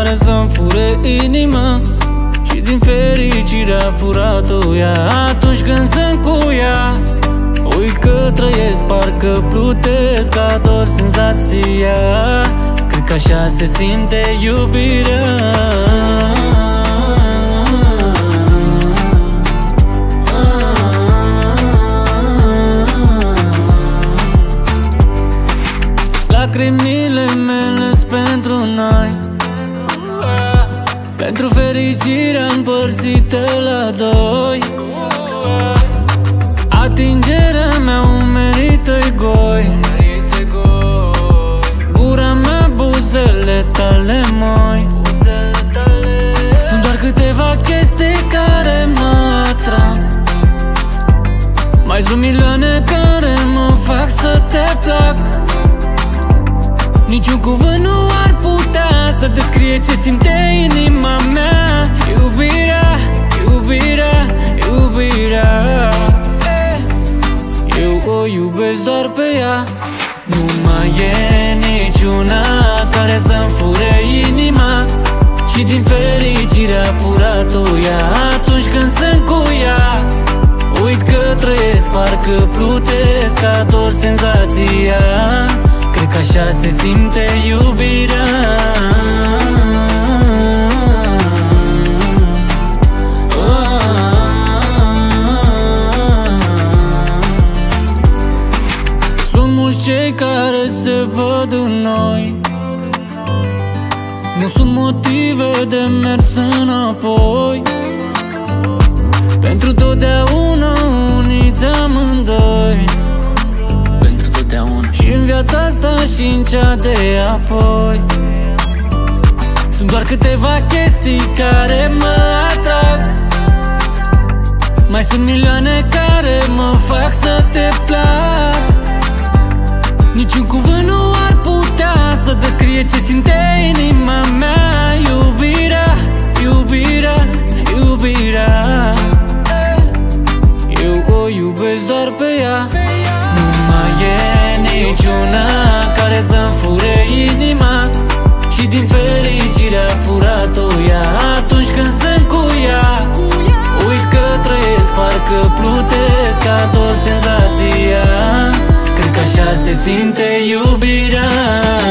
care să-mi fure inima și din fericire a furat-o ea. Atunci când sunt cu ea, uit că trăiesc, parcă plutesc, ador senzația. Cred că așa se simte iubirea. Lacrimile mele-s pentru noi, pentru fericirea împărțită la doi. Atingerea mea umerită-i goi, gura mea, buzele tale moi. Sunt doar câteva chestii care mă atrag, mai sunt milioane care mă fac să te plac. Niciun cuvânt nu ar putea să descrie ce simte inima mea. Iubirea, iubirea, iubirea. Eu o iubesc doar pe ea. Nu mai e niciuna care să-mi fure inima și din fericire a furat-o ea. Atunci când sunt cu ea, uit că trăiesc, parcă plutesc, ador senzația. Cred că așa se simte iubirea. Sunt mulți cei care se văd în noi, nu sunt motive de mers înapoi. Pentru totdeauna uniți amândoi, și în viața asta și în cea de apoi. Sunt doar câteva chestii care mă atrag, mai sunt milioane care mă fac să te plac. Niciun cuvânt nu ar putea să descrie ce simte inima mea. Iubirea, iubirea, iubirea. Eu o iubesc doar pe ea. Nu mai e niciuna care să-mi fure inima și din fericire a furat-o ea. Atunci când sunt cu ea, uit că trăiesc, parcă plutesc, ador senzația. Cred că așa se simte iubirea.